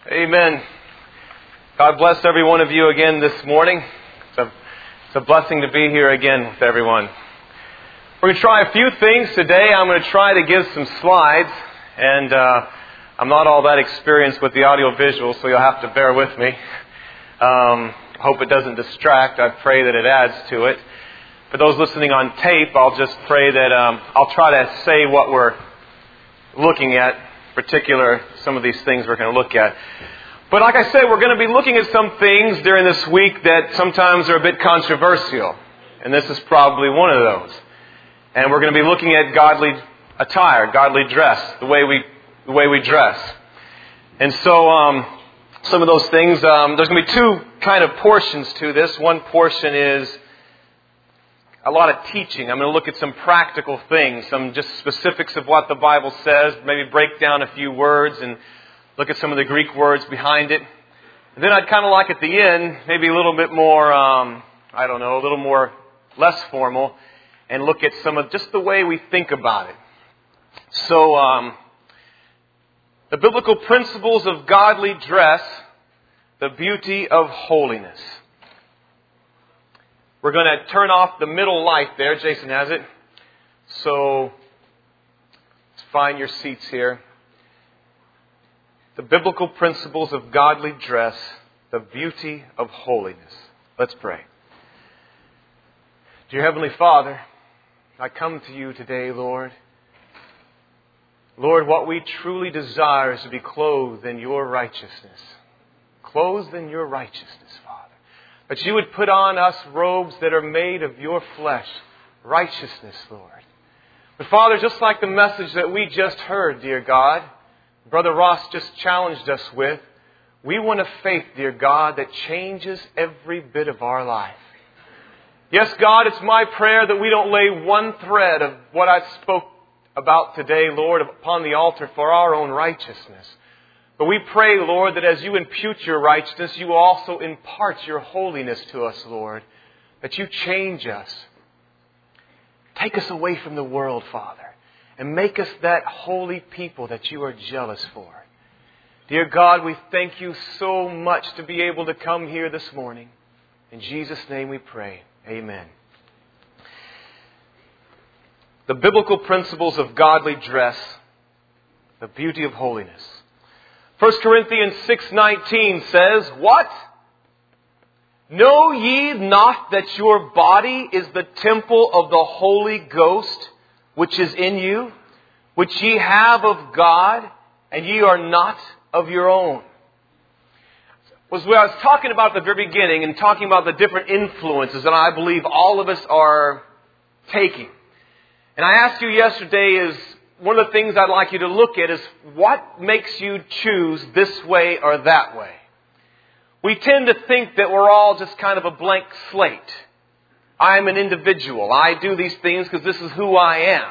Amen. God bless every one of you again this morning. It's a blessing to be here again with everyone. We're going to try a few things today. I'm going to try to give some slides, and I'm not all that experienced with the audio visual, so you'll have to bear with me. Hope it doesn't distract. I pray that it adds to it. For those listening on tape, I'll just pray that I'll try to say what we're looking at, particular some of these things we're going to look at. But like I said, we're going to be looking at some things during this week that sometimes are a bit controversial. And this is probably one of those. And we're going to be looking at godly attire, godly dress, the way we dress. And so some of those things, there's going to be two kind of portions to this. One portion is a lot of teaching. I'm going to look at some practical things, some just specifics of what the Bible says, maybe break down a few words and look at some of the Greek words behind it. And then I'd kind of like at the end, maybe a little bit more, a little more less formal, and look at some of just the way we think about it. So, the biblical principles of godly dress, the beauty of holiness. We're going to turn off the middle light there. Jason has it. So, let's find your seats here. The biblical principles of godly dress, the beauty of holiness. Let's pray. Dear Heavenly Father, I come to you today, Lord. Lord, what we truly desire is to be clothed in your righteousness. Clothed in your righteousness, Father. That you would put on us robes that are made of your flesh. Righteousness, Lord. But Father, just like the message that we just heard, dear God, Brother Ross just challenged us with, we want a faith, dear God, that changes every bit of our life. Yes, God, it's my prayer that we don't lay one thread of what I spoke about today, Lord, upon the altar for our own righteousness. But we pray, Lord, that as you impute your righteousness, you also impart your holiness to us, Lord. That you change us. Take us away from the world, Father. And make us that holy people that you are jealous for. Dear God, we thank you so much to be able to come here this morning. In Jesus' name we pray. Amen. The biblical principles of godly dress, the beauty of holiness. 1 Corinthians 6:19 says, what? Know ye not that your body is the temple of the Holy Ghost, which is in you, which ye have of God, and ye are not of your own? Was what I was talking about at the very beginning and talking about the different influences that I believe all of us are taking. And I asked you yesterday is, one of the things I'd like you to look at is what makes you choose this way or that way. We tend to think that we're all just kind of a blank slate. I'm an individual. I do these things because this is who I am.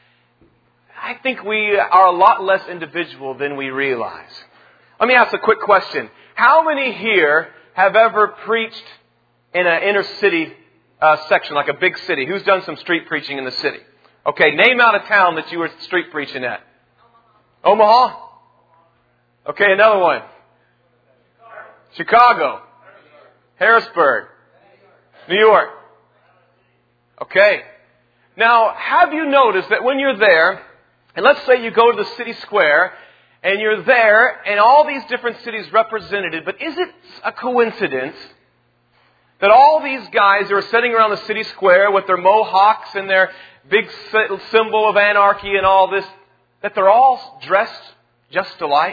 I think we are a lot less individual than we realize. Let me ask a quick question. How many here have ever preached in an inner city section, like a big city? Who's done some street preaching in the city? Okay, name out a town that you were street preaching at. Omaha? Okay, another one. Chicago. Harrisburg. New York. Okay. Now, have you noticed that when you're there, and let's say you go to the city square, and you're there, and all these different cities represented, but is it a coincidence that all these guys who are sitting around the city square with their mohawks and their big symbol of anarchy and all this, that they're all dressed just alike?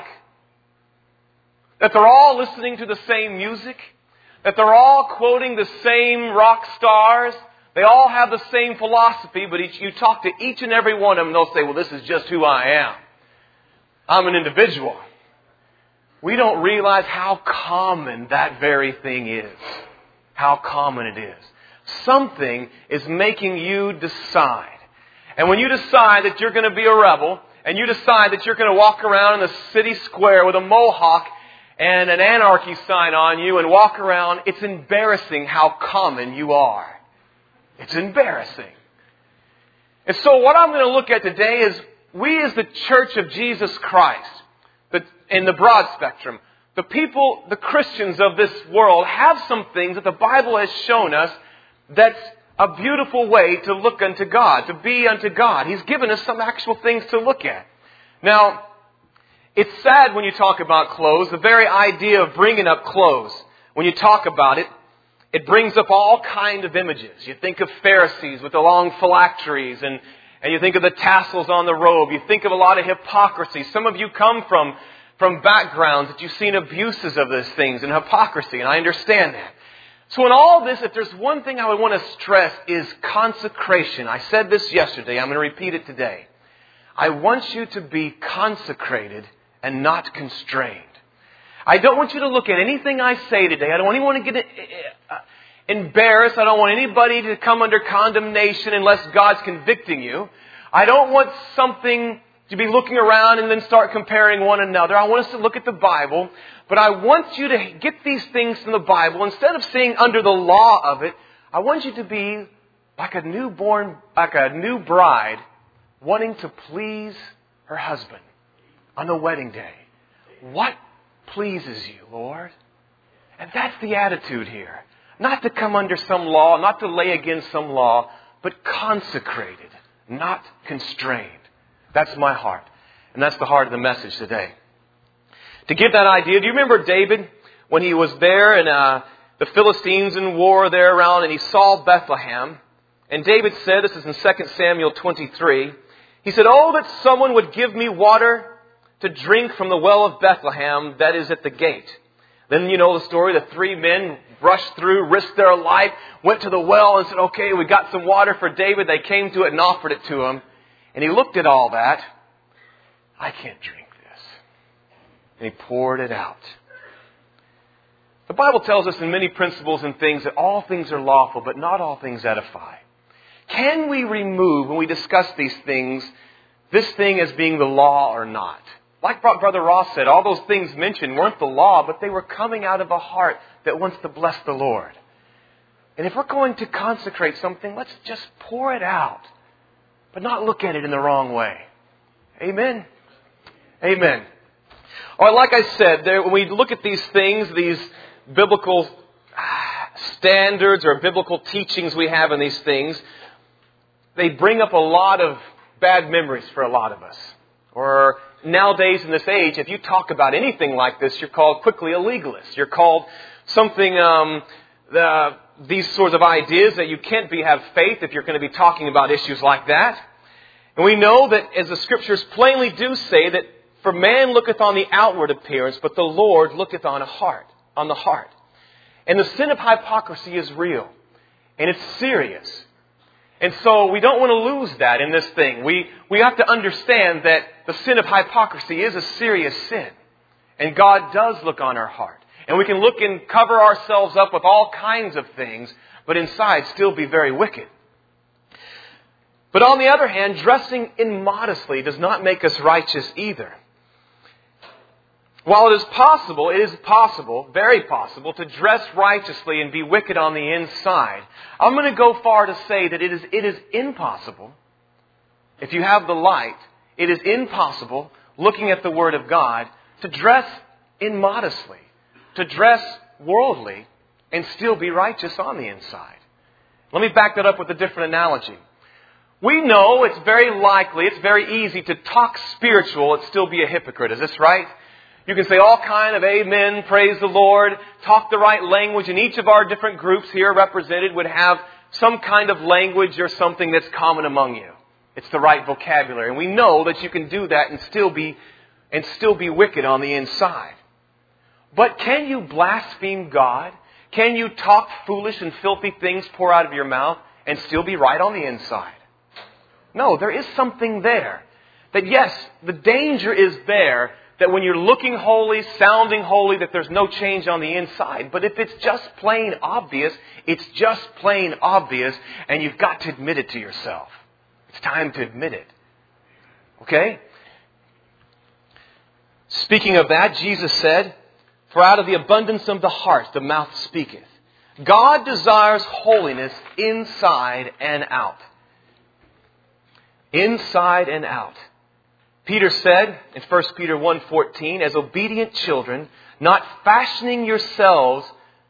That they're all listening to the same music? That they're all quoting the same rock stars? They all have the same philosophy, but you talk to each and every one of them, they'll say, well, this is just who I am. I'm an individual. We don't realize how common that very thing is. How common it is. Something is making you decide. And when you decide that you're going to be a rebel, and you decide that you're going to walk around in the city square with a mohawk and an anarchy sign on you and walk around, it's embarrassing how common you are. It's embarrassing. And so what I'm going to look at today is we as the Church of Jesus Christ, in the broad spectrum, the people, the Christians of this world have some things that the Bible has shown us that's a beautiful way to look unto God, to be unto God. He's given us some actual things to look at. Now, it's sad when you talk about clothes, the very idea of bringing up clothes. When you talk about it, it brings up all kinds of images. You think of Pharisees with the long phylacteries and you think of the tassels on the robe. You think of a lot of hypocrisy. Some of you come from backgrounds that you've seen abuses of those things and hypocrisy, and I understand that. So in all this, if there's one thing I would want to stress is consecration. I said this yesterday. I'm going to repeat it today. I want you to be consecrated and not constrained. I don't want you to look at anything I say today. I don't want anyone to get embarrassed. I don't want anybody to come under condemnation unless God's convicting you. I don't want something to be looking around and then start comparing one another. I want us to look at the Bible. But I want you to get these things from the Bible. Instead of seeing under the law of it, I want you to be like a new bride wanting to please her husband on the wedding day. What pleases you, Lord? And that's the attitude here. Not to come under some law, not to lay against some law, but consecrated, not constrained. That's my heart. And that's the heart of the message today. To give that idea, do you remember David when he was there and the Philistines in war there around and he saw Bethlehem? And David said, this is in 2 Samuel 23, he said, "Oh, that someone would give me water to drink from the well of Bethlehem that is at the gate." Then you know the story, the 3 men rushed through, risked their life, went to the well and said, "Okay, we got some water for David." They came to it and offered it to him. And he looked at all that. "I can't drink this." And he poured it out. The Bible tells us in many principles and things that all things are lawful, but not all things edify. Can we remove, when we discuss these things, this thing as being the law or not? Like Brother Ross said, all those things mentioned weren't the law, but they were coming out of a heart that wants to bless the Lord. And if we're going to consecrate something, let's just pour it out, but not look at it in the wrong way. Amen? Amen. Or like I said, when we look at these things, these biblical standards or biblical teachings we have in these things, they bring up a lot of bad memories for a lot of us. Or nowadays in this age, if you talk about anything like this, you're called quickly a legalist. You're called something, these sorts of ideas that you can't have faith if you're going to be talking about issues like that. And we know that as the Scriptures plainly do say that for man looketh on the outward appearance, but the Lord looketh on the heart. And the sin of hypocrisy is real. And it's serious. And so we don't want to lose that in this thing. We have to understand that the sin of hypocrisy is a serious sin. And God does look on our heart. And we can look and cover ourselves up with all kinds of things, but inside still be very wicked. But on the other hand, dressing immodestly does not make us righteous either. While it is possible, very possible, to dress righteously and be wicked on the inside, I'm going to go far to say that it is impossible, if you have the light, it is impossible, looking at the Word of God, to dress immodestly, to dress worldly, and still be righteous on the inside. Let me back that up with a different analogy. We know it's very likely, it's very easy to talk spiritual and still be a hypocrite. Is this right? You can say all kind of amen, praise the Lord, talk the right language, and each of our different groups here represented would have some kind of language or something that's common among you. It's the right vocabulary. And we know that you can do that and still be wicked on the inside. But can you blaspheme God? Can you talk foolish and filthy things pour out of your mouth and still be right on the inside? No, there is something there. That yes, the danger is there that when you're looking holy, sounding holy, that there's no change on the inside. But if it's just plain obvious, it's just plain obvious, and you've got to admit it to yourself. It's time to admit it. Okay? Speaking of that, Jesus said, "For out of the abundance of the heart, the mouth speaketh." God desires holiness inside and out. Inside and out. Peter said in 1 Peter 1:14, as obedient children, not fashioning yourselves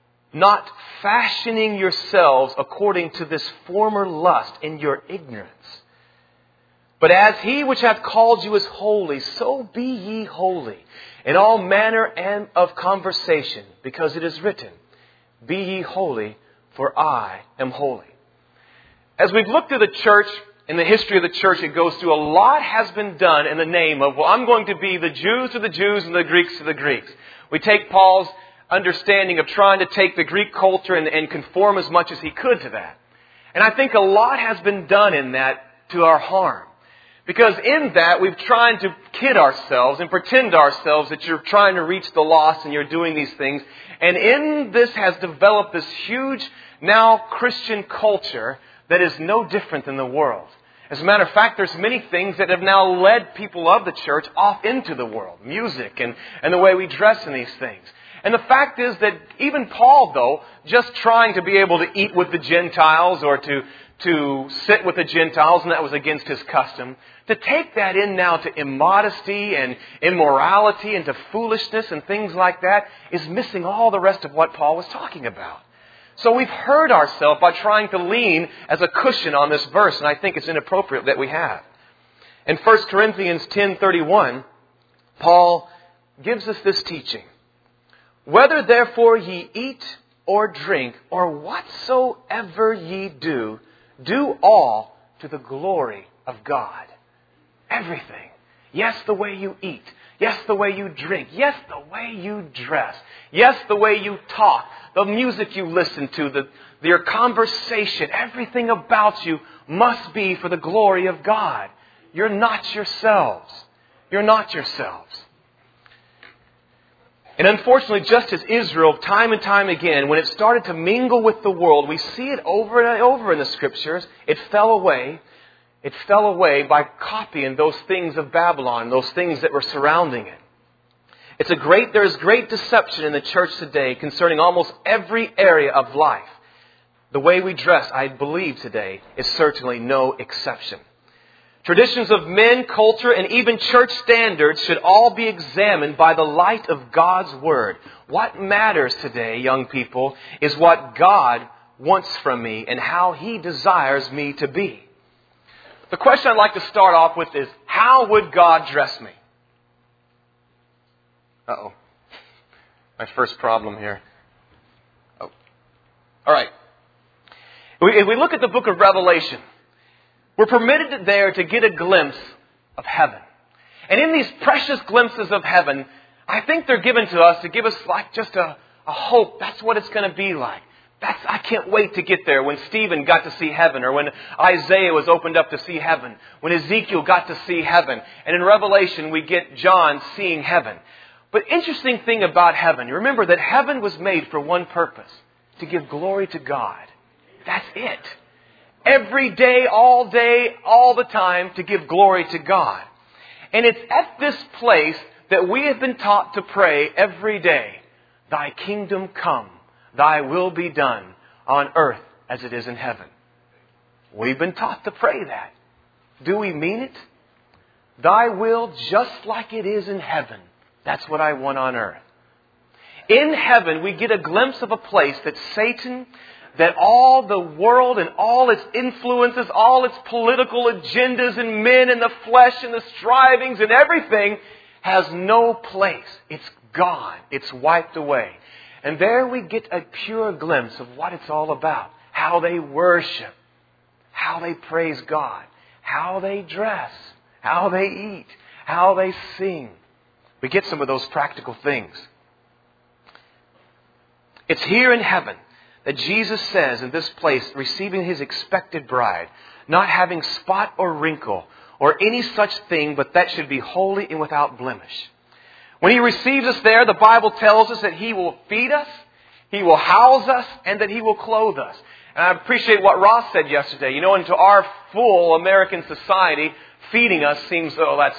according to this former lust in your ignorance. But as he which hath called you is holy, so be ye holy in all manner of conversation, because it is written, be ye holy, for I am holy. As we've looked at the church, in the history of the church it goes through, a lot has been done in the name of, well, I'm going to be the Jews to the Jews and the Greeks to the Greeks. We take Paul's understanding of trying to take the Greek culture and conform as much as he could to that. And I think a lot has been done in that to our harm. Because in that, we've tried to kid ourselves and pretend to ourselves that you're trying to reach the lost and you're doing these things. And in this has developed this huge, now Christian culture that is no different than the world. As a matter of fact, there's many things that have now led people of the church off into the world. Music and the way we dress in these things. And the fact is that even Paul, though, just trying to be able to eat with the Gentiles or to sit with the Gentiles, and that was against his custom, to take that in now to immodesty and immorality and to foolishness and things like that is missing all the rest of what Paul was talking about. So we've hurt ourselves by trying to lean as a cushion on this verse, and I think it's inappropriate that we have. In 1 Corinthians 10:31, Paul gives us this teaching. Whether therefore ye eat or drink or whatsoever ye do, do all to the glory of God. Everything. Yes, the way you eat. Yes, the way you drink. Yes, the way you dress. Yes, the way you talk. The music you listen to. Your conversation. Everything about you must be for the glory of God. You're not yourselves. You're not yourselves. And unfortunately, just as Israel, time and time again, when it started to mingle with the world, we see it over and over in the Scriptures, it fell away. It fell away by copying those things of Babylon, those things that were surrounding it. There's great deception in the church today concerning almost every area of life. The way we dress, I believe today, is certainly no exception. Traditions of men, culture, and even church standards should all be examined by the light of God's Word. What matters today, young people, is what God wants from me and how He desires me to be. The question I'd like to start off with is, how would God dress me? Uh-oh. My first problem here. Oh. All right. If we look at the book of Revelation, we're permitted there to get a glimpse of heaven. And in these precious glimpses of heaven, I think they're given to us to give us like just a hope. That's what it's going to be like. I can't wait to get there. When Stephen got to see heaven, or when Isaiah was opened up to see heaven, when Ezekiel got to see heaven, and in Revelation we get John seeing heaven. But interesting thing about heaven, you remember that heaven was made for one purpose, to give glory to God. That's it. Every day, all the time, to give glory to God. And it's at this place that we have been taught to pray every day, Thy kingdom come. Thy will be done on earth as it is in heaven. We've been taught to pray that. Do we mean it? Thy will just like it is in heaven. That's what I want on earth. In heaven, we get a glimpse of a place that Satan, that all the world and all its influences, all its political agendas and men and the flesh and the strivings and everything has no place. It's gone. It's wiped away. And there we get a pure glimpse of what it's all about. How they worship. How they praise God. How they dress. How they eat. How they sing. We get some of those practical things. It's here in heaven that Jesus says in this place, receiving His expected bride, not having spot or wrinkle or any such thing, but that should be holy and without blemish. When He receives us there, the Bible tells us that He will feed us, He will house us, and that He will clothe us. And I appreciate what Ross said yesterday. You know, into our full American society, feeding us seems,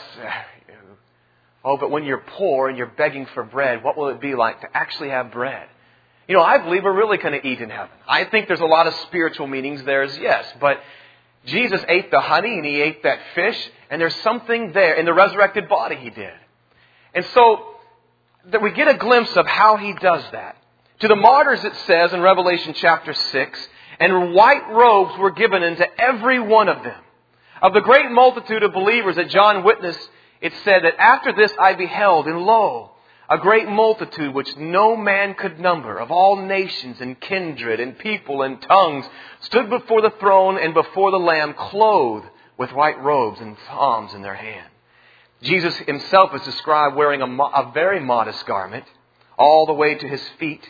but when you're poor and you're begging for bread, what will it be like to actually have bread? I believe we're really going to eat in heaven. I think there's a lot of spiritual meanings there, yes, but Jesus ate the honey and He ate that fish, and there's something there in the resurrected body He did. And so that we get a glimpse of how He does that. To the martyrs it says in Revelation chapter 6, and white robes were given unto every one of them. Of the great multitude of believers that John witnessed, it said that after this I beheld, and lo, a great multitude which no man could number, of all nations and kindred and people and tongues, stood before the throne and before the Lamb, clothed with white robes and palms in their hand. Jesus Himself is described wearing a very modest garment, all the way to His feet.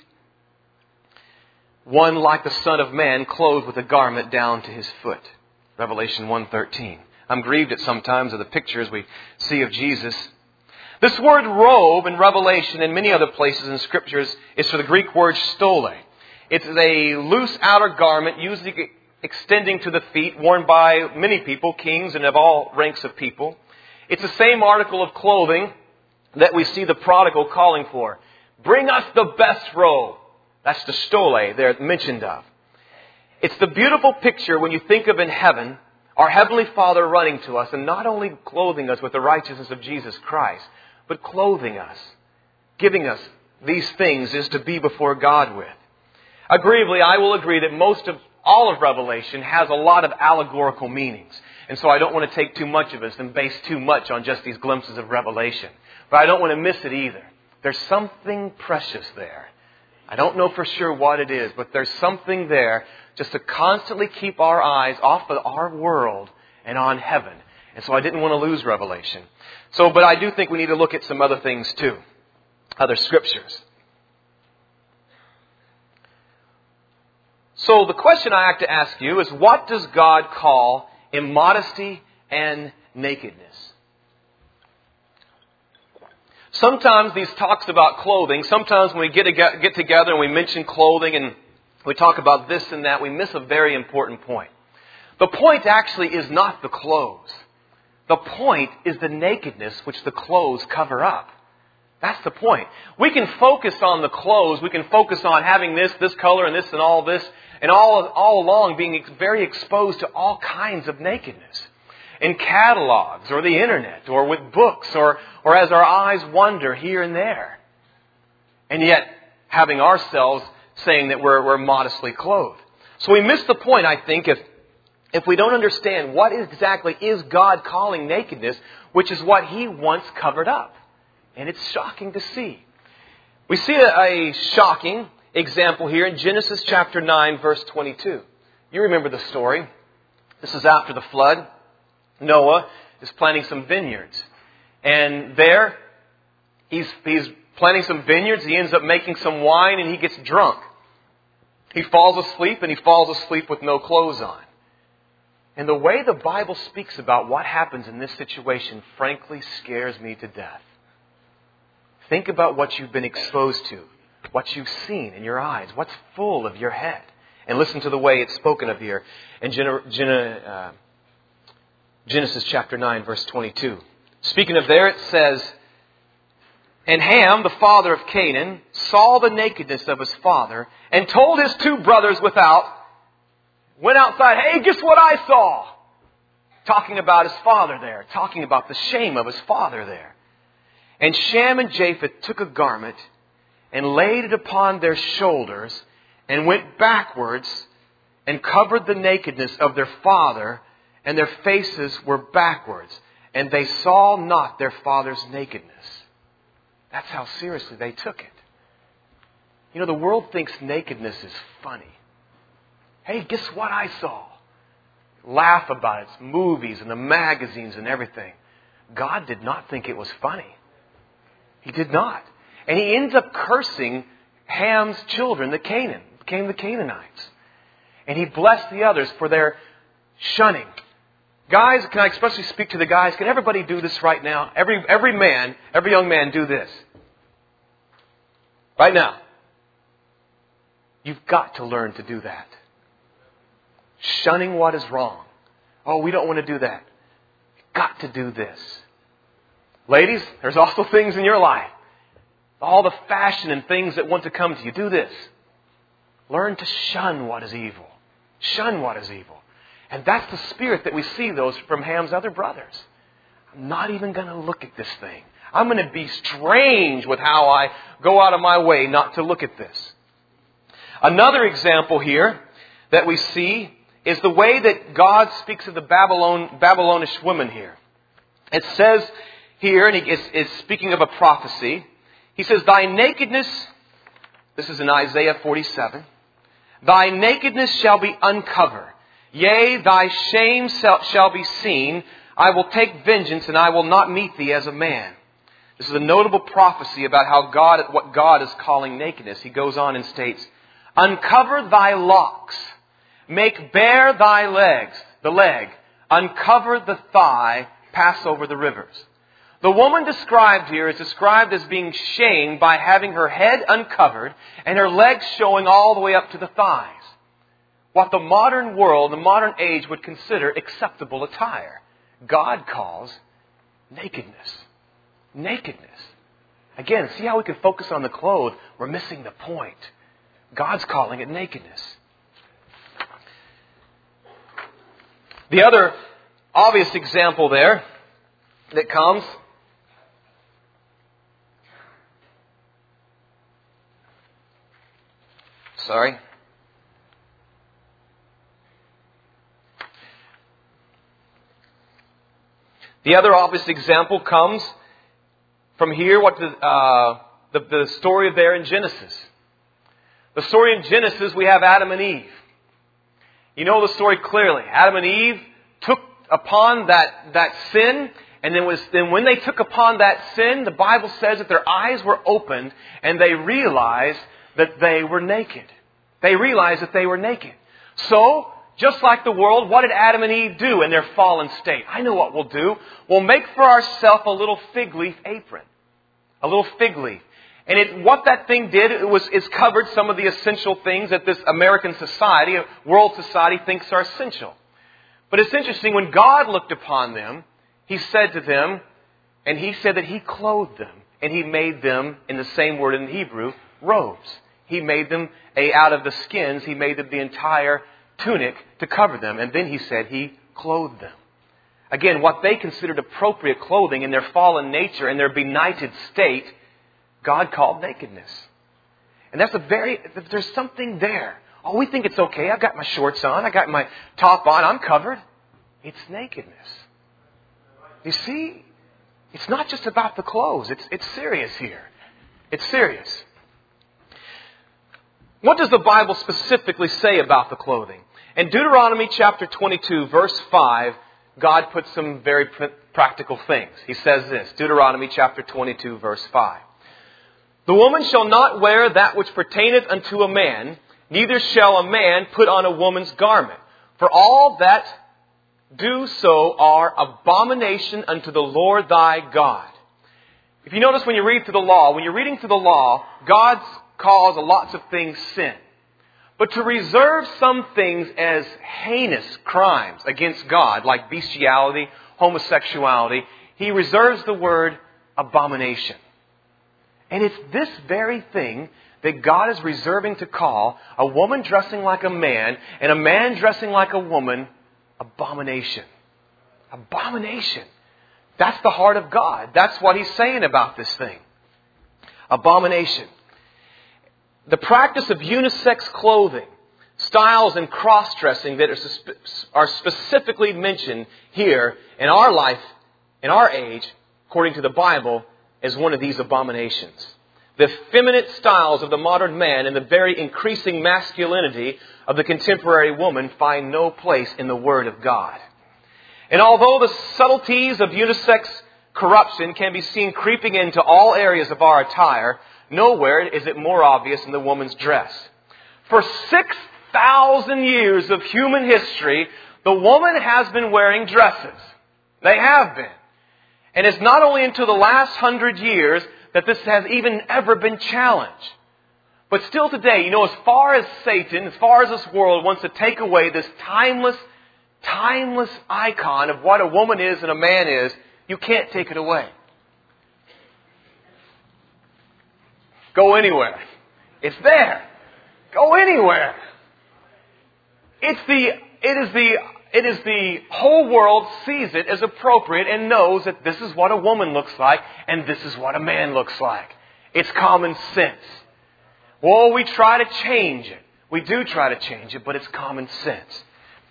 One like the Son of Man, clothed with a garment down to His foot. Revelation 1:13. I'm grieved at sometimes of the pictures we see of Jesus. This word robe in Revelation and many other places in Scriptures is for the Greek word stole. It's a loose outer garment, usually extending to the feet, worn by many people, kings and of all ranks of people. It's the same article of clothing that we see the prodigal calling for. Bring us the best robe. That's the stole they're mentioned of. It's the beautiful picture when you think of in heaven, our Heavenly Father running to us and not only clothing us with the righteousness of Jesus Christ, but clothing us, giving us these things is to be before God with. Agreeably, I will agree that all of Revelation has a lot of allegorical meanings. And so I don't want to take too much of this and base too much on just these glimpses of Revelation. But I don't want to miss it either. There's something precious there. I don't know for sure what it is, but there's something there just to constantly keep our eyes off of our world and on heaven. And so I didn't want to lose Revelation. But I do think we need to look at some other things too. Other scriptures. So the question I have to ask you is, what does God call immodesty and nakedness? Sometimes these talks about clothing, sometimes when we get together and we mention clothing and we talk about this and that, we miss a very important point. The point actually is not the clothes. The point is the nakedness which the clothes cover up. That's the point. We can focus on the clothes. We can focus on having this color and this and all this. And all along being very exposed to all kinds of nakedness. In catalogs or the internet or with books or as our eyes wander here and there. And yet having ourselves saying that we're modestly clothed. So we miss the point, I think, if we don't understand what exactly is God calling nakedness, which is what He wants covered up. And it's shocking to see. We see a shocking example here in Genesis chapter 9, verse 22. You remember the story. This is after the flood. Noah is planting some vineyards. And there, he's planting some vineyards. He ends up making some wine and he gets drunk. He falls asleep and he falls asleep with no clothes on. And the way the Bible speaks about what happens in this situation, frankly, scares me to death. Think about what you've been exposed to, what you've seen in your eyes, what's full of your head. And listen to the way it's spoken of here in Genesis chapter 9, verse 22. Speaking of there, it says, and Ham, the father of Canaan, saw the nakedness of his father and told his two brothers without, went outside, hey, guess what I saw? Talking about his father there, talking about the shame of his father there. And Shem and Japheth took a garment and laid it upon their shoulders and went backwards and covered the nakedness of their father, and their faces were backwards, and they saw not their father's nakedness. That's how seriously they took it. You know, the world thinks nakedness is funny. Hey, guess what I saw? Laugh about it. It's movies and the magazines and everything. God did not think it was funny. He did not. And He ends up cursing Ham's children, became the Canaanites. And He blessed the others for their shunning. Guys, can I especially speak to the guys? Can everybody do this right now? Every young man do this. Right now. You've got to learn to do that. Shunning what is wrong. Oh, we don't want to do that. You've got to do this. Ladies, there's also things in your life. All the fashion and things that want to come to you. Do this. Learn to shun what is evil. Shun what is evil. And that's the spirit that we see those from Ham's other brothers. I'm not even going to look at this thing. I'm going to be strange with how I go out of my way not to look at this. Another example here that we see is the way that God speaks of the Babylonish women here. It says here, and it's speaking of a prophecy, he says, "Thy nakedness," this is in Isaiah 47, "thy nakedness shall be uncovered. Yea, thy shame shall be seen. I will take vengeance, and I will not meet thee as a man." This is a notable prophecy about what God is calling nakedness. He goes on and states, "Uncover thy locks, make bare thy leg, uncover the thigh, pass over the rivers." The woman described here is described as being shamed by having her head uncovered and her legs showing all the way up to the thighs. What the modern world, the modern age would consider acceptable attire. God calls nakedness. Nakedness. Again, see how we can focus on the clothes? We're missing the point. God's calling it nakedness. The other obvious example there that comes The other obvious example comes from here, the story there in Genesis. The story in Genesis, we have Adam and Eve. You know the story clearly. Adam and Eve took upon that sin, and then when they took upon that sin, the Bible says that their eyes were opened and they realized that they were naked. They realized that they were naked. So, just like the world, what did Adam and Eve do in their fallen state? I know what we'll do. We'll make for ourselves a little fig leaf apron. A little fig leaf. And what that thing did, it's covered some of the essential things that this American society, world society, thinks are essential. But it's interesting, when God looked upon them, He said to them, and He said that He clothed them. And He made them, in the same word in Hebrew, robes. He made them, out of the skins, He made them the entire tunic to cover them. And then He said He clothed them. Again, what they considered appropriate clothing in their fallen nature, in their benighted state, God called nakedness. And there's something there. Oh, we think it's okay. I've got my shorts on. I got my top on. I'm covered. It's nakedness. You see, it's not just about the clothes. It's serious here. It's serious. What does the Bible specifically say about the clothing? In Deuteronomy chapter 22, verse 5, God puts some very practical things. He says this, Deuteronomy chapter 22, verse 5. "The woman shall not wear that which pertaineth unto a man, neither shall a man put on a woman's garment. For all that do so are abomination unto the Lord thy God." If you notice when you read through the law, when you're reading through the law, God calls lots of things sin. But to reserve some things as heinous crimes against God, like bestiality, homosexuality, He reserves the word abomination. And it's this very thing that God is reserving to call a woman dressing like a man and a man dressing like a woman abomination. Abomination. That's the heart of God. That's what He's saying about this thing. Abomination. The practice of unisex clothing, styles and cross-dressing that are specifically mentioned here in our life, in our age, according to the Bible, as one of these abominations. The effeminate styles of the modern man and the very increasing masculinity of the contemporary woman find no place in the Word of God. And although the subtleties of unisex corruption can be seen creeping into all areas of our attire, nowhere is it more obvious in the woman's dress. For 6,000 years of human history, the woman has been wearing dresses. They have been. And it's not only into the last 100 years that this has even ever been challenged. But still today, as far as Satan, as far as this world wants to take away this timeless icon of what a woman is and a man is, you can't take it away. Go anywhere. It's there. Go anywhere. It is it is the whole world sees it as appropriate and knows that this is what a woman looks like and this is what a man looks like. It's common sense. Well, we try to change it. We do try to change it, but it's common sense.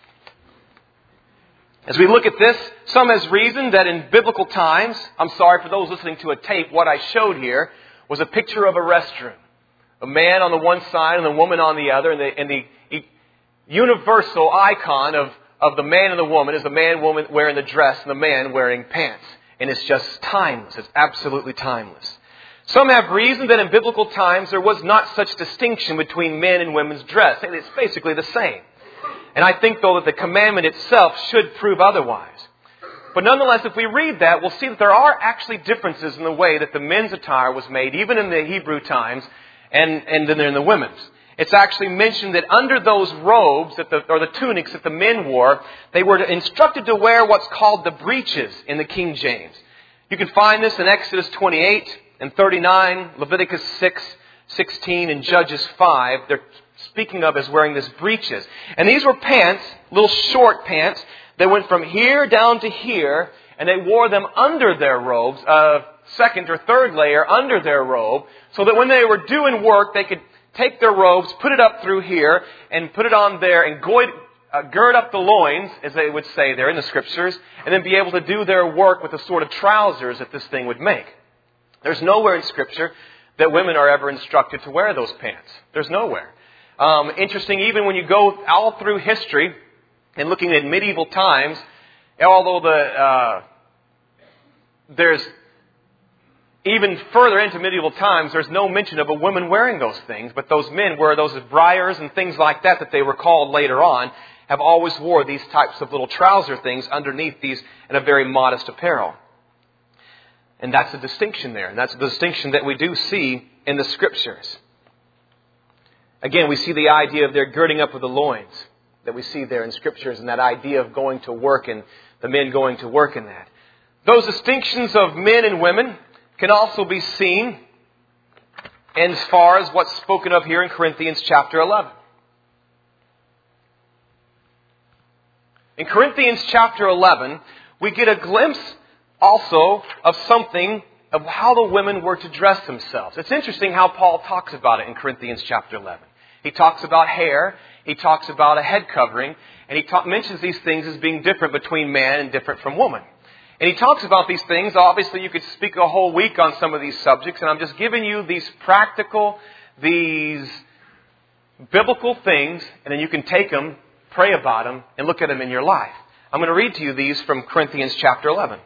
As we look at this, some has reasoned that in biblical times, I'm sorry for those listening to a tape, what I showed here was a picture of a restroom. A man on the one side and a woman on the other, and the universal icon of the man and the woman is the man woman wearing the dress and the man wearing pants. And it's just timeless. It's absolutely timeless. Some have reasoned that in biblical times there was not such distinction between men and women's dress. It's basically the same. And I think, though, that the commandment itself should prove otherwise. But nonetheless, if we read that, we'll see that there are actually differences in the way that the men's attire was made, even in the Hebrew times, and then in the women's. It's actually mentioned that under those robes, or the tunics that the men wore, they were instructed to wear what's called the breeches in the King James. You can find this in Exodus 28 and 39, Leviticus 6, 16, and Judges 5. They're speaking of as wearing this breeches. And these were pants, little short pants, that went from here down to here, and they wore them under their robes, second or third layer under their robe, so that when they were doing work, they could take their robes, put it up through here, and put it on there, and gird up the loins, as they would say there in the Scriptures, and then be able to do their work with the sort of trousers that this thing would make. There's nowhere in Scripture that women are ever instructed to wear those pants. There's nowhere. Interesting, even when you go all through history and looking at medieval times, although there's even further into medieval times, there's no mention of a woman wearing those things, but those men wear those briars and things like that they were called later on, have always wore these types of little trouser things underneath these in a very modest apparel. And that's a distinction there. And that's a distinction that we do see in the Scriptures. Again, we see the idea of their girding up of the loins that we see there in Scriptures, and that idea of going to work and the men going to work in that. Those distinctions of men and women can also be seen as far as what's spoken of here in Corinthians chapter 11. In Corinthians chapter 11, we get a glimpse also of something of how the women were to dress themselves. It's interesting how Paul talks about it in Corinthians chapter 11. He talks about hair, he talks about a head covering, and he mentions these things as being different between man and different from woman. And he talks about these things. Obviously, you could speak a whole week on some of these subjects, and I'm just giving you these practical, these biblical things, and then you can take them, pray about them, and look at them in your life. I'm going to read to you these from Corinthians chapter 11.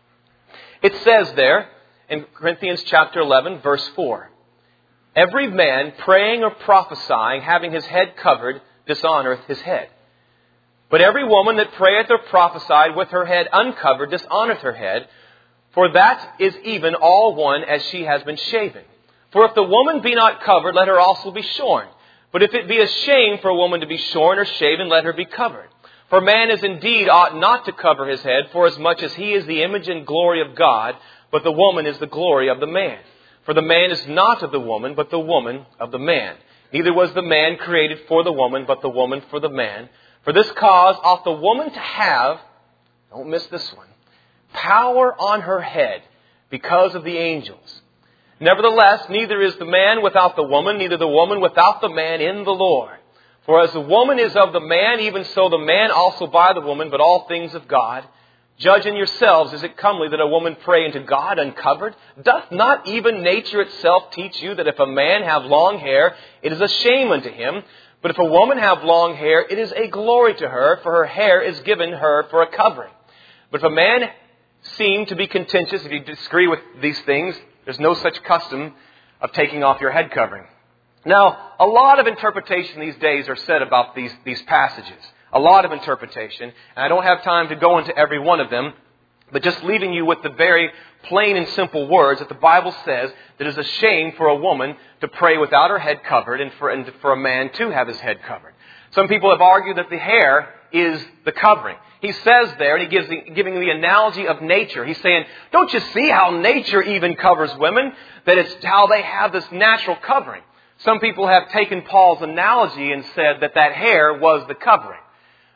It says there, in Corinthians chapter 11, verse 4, "Every man praying or prophesying, having his head covered, dishonoureth his head. But every woman that prayeth or prophesied with her head uncovered dishonoureth her head, for that is even all one as she has been shaven. For if the woman be not covered, let her also be shorn. But if it be a shame for a woman to be shorn or shaven, let her be covered. For man is indeed ought not to cover his head, forasmuch as he is the image and glory of God, but the woman is the glory of the man. For the man is not of the woman, but the woman of the man. Neither was the man created for the woman, but the woman for the man. For this cause ought the woman to have," don't miss this one, "power on her head because of the angels. Nevertheless, neither is the man without the woman, neither the woman without the man in the Lord. For as the woman is of the man, even so the man also by the woman, but all things of God. Judge in yourselves, is it comely that a woman pray unto God uncovered? Doth not even nature itself teach you that if a man have long hair, it is a shame unto him? But if a woman have long hair, it is a glory to her, for her hair is given her for a covering. But if a man seem to be contentious," if you disagree with these things, there's no such custom of taking off your head covering. Now, a lot of interpretation these days are said about these passages. A lot of interpretation. And I don't have time to go into every one of them, but just leaving you with the very plain and simple words that the Bible says that it is a shame for a woman to pray without her head covered and for a man to have his head covered. Some people have argued that the hair is the covering. He says there, and he's giving the analogy of nature. He's saying, don't you see how nature even covers women? That it's how they have this natural covering. Some people have taken Paul's analogy and said that hair was the covering.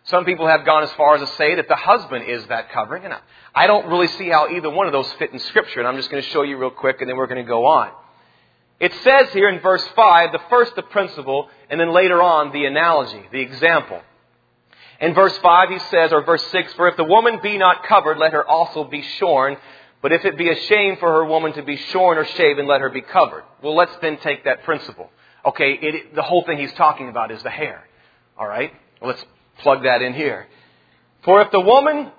Some people have gone as far as to say that the husband is that covering. And I don't really see how either one of those fit in Scripture. And I'm just going to show you real quick and then we're going to go on. It says here in verse 5, the principle, and then later on the analogy, the example. In verse 5 he says, or verse 6, "For if the woman be not covered, let her also be shorn. But if it be a shame for her woman to be shorn or shaven, let her be covered." Well, let's then take that principle. Okay, the whole thing he's talking about is the hair. All right? Well, let's plug that in here. "For if the woman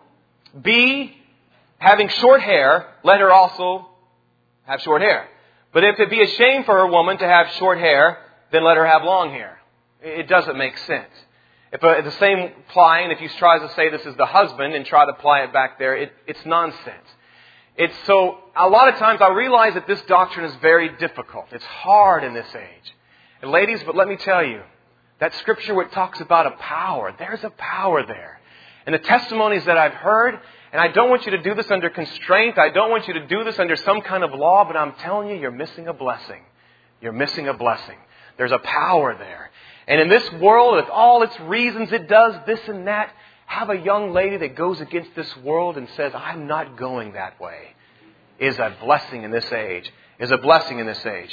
be having short hair, let her also have short hair. But if it be a shame for her woman to have short hair, then let her have long hair." It doesn't make sense. If the same applying, if you try to say this is the husband and try to apply it back there, it's nonsense. So a lot of times I realize that this doctrine is very difficult. It's hard in this age. And ladies, but let me tell you, that Scripture where it talks about a power, there's a power there. And the testimonies that I've heard, and I don't want you to do this under constraint, I don't want you to do this under some kind of law, but I'm telling you, you're missing a blessing. You're missing a blessing. There's a power there. And in this world, with all its reasons it does this and that, have a young lady that goes against this world and says, "I'm not going that way," is a blessing in this age. Is a blessing in this age.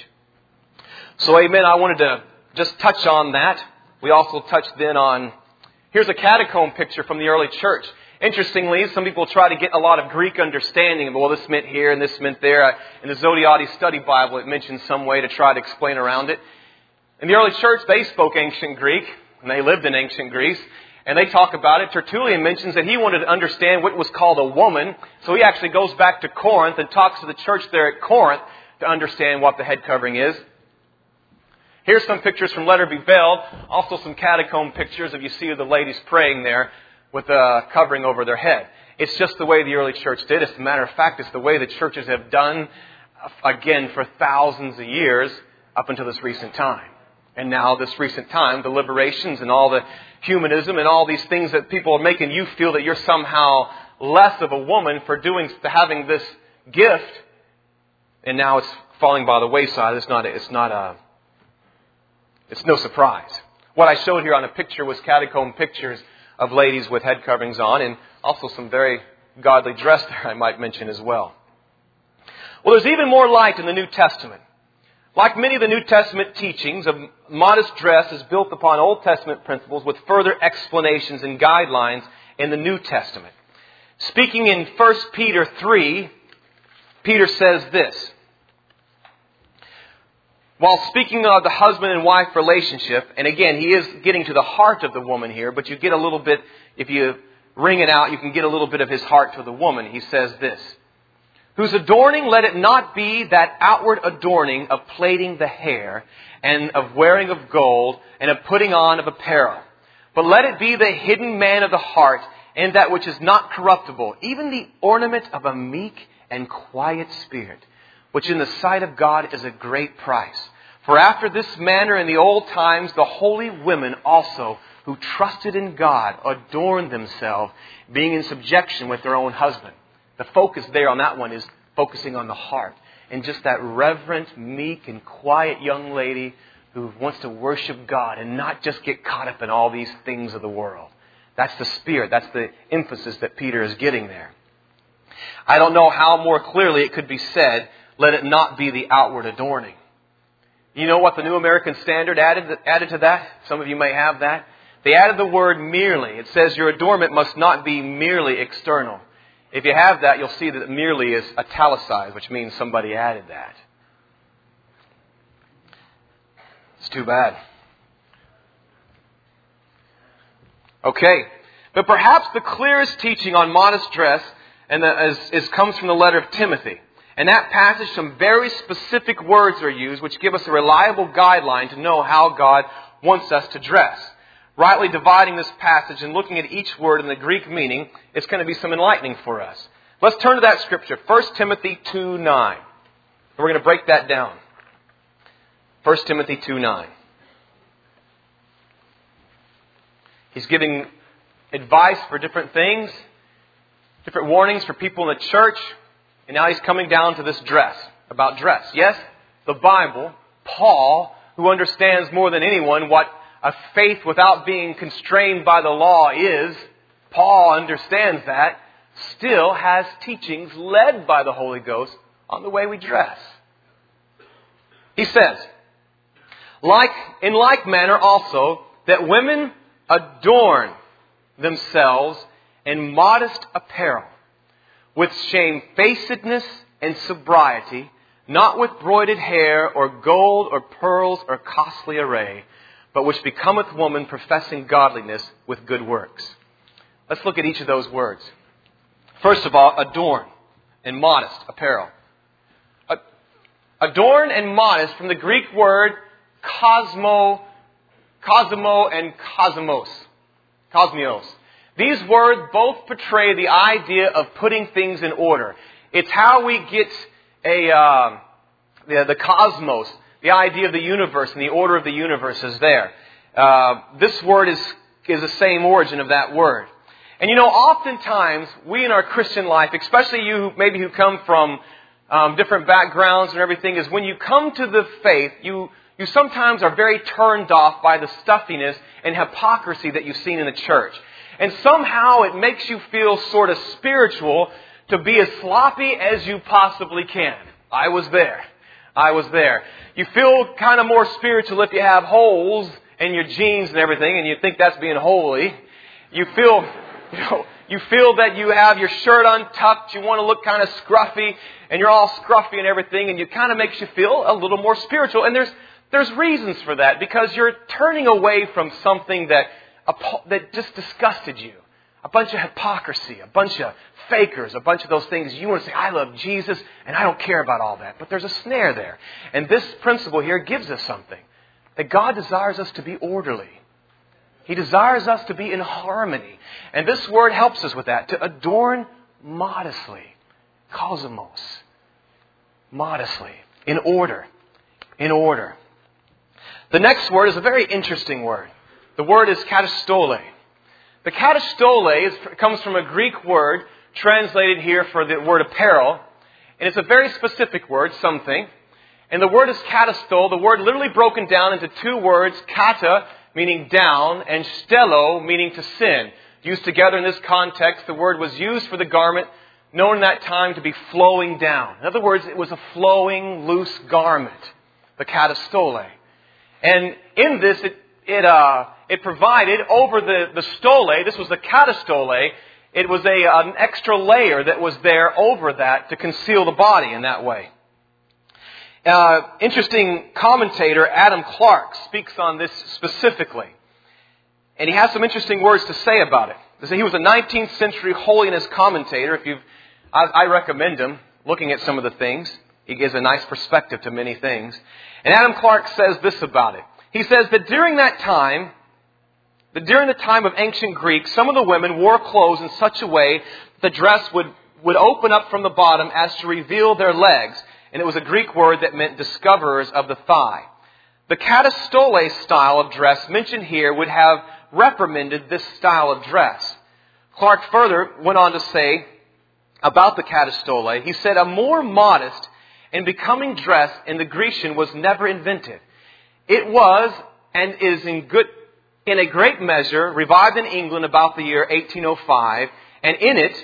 So amen, I wanted to just touch on that. We also touched then on, here's a catacomb picture from the early church. Interestingly, some people try to get a lot of Greek understanding. Well, this meant here and this meant there. In the Zodiati Study Bible, it mentions some way to try to explain around it. In the early church, they spoke ancient Greek, and they lived in ancient Greece. And they talk about it. Tertullian mentions that he wanted to understand what was called a woman. So he actually goes back to Corinth and talks to the church there at Corinth to understand what the head covering is. Here's some pictures from Let Her Be Veiled. Also some catacomb pictures of you see the ladies praying there with a covering over their head. It's just the way the early church did. As a matter of fact, it's the way the churches have done, again, for thousands of years up until this recent time. And now this recent time, the liberations and all the humanism and all these things that people are making you feel that you're somehow less of a woman for having this gift. And now it's falling by the wayside. It's no surprise. What I showed here on a picture was catacomb pictures of ladies with head coverings on, and also some very godly dress there, I might mention as well. Well, there's even more light in the New Testament. Like many of the New Testament teachings, of modest dress is built upon Old Testament principles with further explanations and guidelines in the New Testament. Speaking in 1 Peter 3, Peter says this. While speaking of the husband and wife relationship, and again, he is getting to the heart of the woman here, but you get a little bit, if you wring it out, you can get a little bit of his heart to the woman. He says this, "Whose adorning, let it not be that outward adorning of plaiting the hair, and of wearing of gold, and of putting on of apparel. But let it be the hidden man of the heart, and that which is not corruptible, even the ornament of a meek and quiet spirit, which in the sight of God is a great price. For after this manner in the old times, the holy women also, who trusted in God, adorned themselves, being in subjection with their own husband." The focus there on that one is focusing on the heart. And just that reverent, meek, and quiet young lady who wants to worship God and not just get caught up in all these things of the world. That's the spirit. That's the emphasis that Peter is getting there. I don't know how more clearly it could be said, let it not be the outward adorning. You know what the New American Standard added to that? Some of you may have that. They added the word merely. It says your adornment must not be merely external. If you have that, you'll see that merely is italicized, which means somebody added that. It's too bad. Okay. But perhaps the clearest teaching on modest dress comes from the letter of Timothy. In that passage, some very specific words are used which give us a reliable guideline to know how God wants us to dress. Rightly dividing this passage and looking at each word in the Greek meaning, it's going to be some enlightening for us. Let's turn to that scripture, 1 Timothy 2:9. We're going to break that down. 1 Timothy 2:9. He's giving advice for different things, different warnings for people in the church. And now he's coming down to this dress, about dress. Yes, the Bible, Paul, who understands more than anyone what a faith without being constrained by the law is, Paul understands that, still has teachings led by the Holy Ghost on the way we dress. He says, in like manner also, that women adorn themselves in modest apparel, with shamefacedness and sobriety, not with broided hair or gold or pearls or costly array, but which becometh woman professing godliness with good works. Let's look at each of those words. First of all, adorn and modest apparel. Adorn and modest from the Greek word cosmo and cosmos. These words both portray the idea of putting things in order. It's how we get the cosmos, the idea of the universe and the order of the universe is there. This word is the same origin of that word. And oftentimes we in our Christian life, especially you maybe who come from different backgrounds and everything, is when you come to the faith, you sometimes are very turned off by the stuffiness and hypocrisy that you've seen in the church. And somehow it makes you feel sort of spiritual to be as sloppy as you possibly can. I was there. You feel kind of more spiritual if you have holes in your jeans and everything, and you think that's being holy. You feel that you have your shirt untucked, you want to look kind of scruffy, and you're all scruffy and everything, and it kind of makes you feel a little more spiritual. And there's reasons for that, because you're turning away from something that just disgusted you. A bunch of hypocrisy, a bunch of fakers, a bunch of those things. You want to say, I love Jesus, and I don't care about all that. But there's a snare there. And this principle here gives us something. That God desires us to be orderly. He desires us to be in harmony. And this word helps us with that. To adorn modestly. Cosmos. Modestly. In order. In order. The next word is a very interesting word. The word is katastole. The katastole comes from a Greek word translated here for the word apparel. And it's a very specific word, something. And the word is katastole. The word literally broken down into two words, kata, meaning down, and stelo, meaning to sin. Used together in this context, the word was used for the garment known in that time to be flowing down. In other words, it was a flowing, loose garment, the katastole. And in this, it provided over the stole, this was the katastole, it was an extra layer that was there over that to conceal the body in that way. Interesting commentator, Adam Clarke, speaks on this specifically. And he has some interesting words to say about it. He was a 19th century holiness commentator. I recommend him, looking at some of the things. He gives a nice perspective to many things. And Adam Clarke says this about it. He says that during the time of ancient Greeks, some of the women wore clothes in such a way that the dress would open up from the bottom as to reveal their legs. And it was a Greek word that meant discoverers of the thigh. The katastole style of dress mentioned here would have reprimanded this style of dress. Clarke further went on to say about the katastole, he said, a more modest and becoming dress in the Grecian was never invented. It was and is in a great measure revived in England about the year 1805, and in it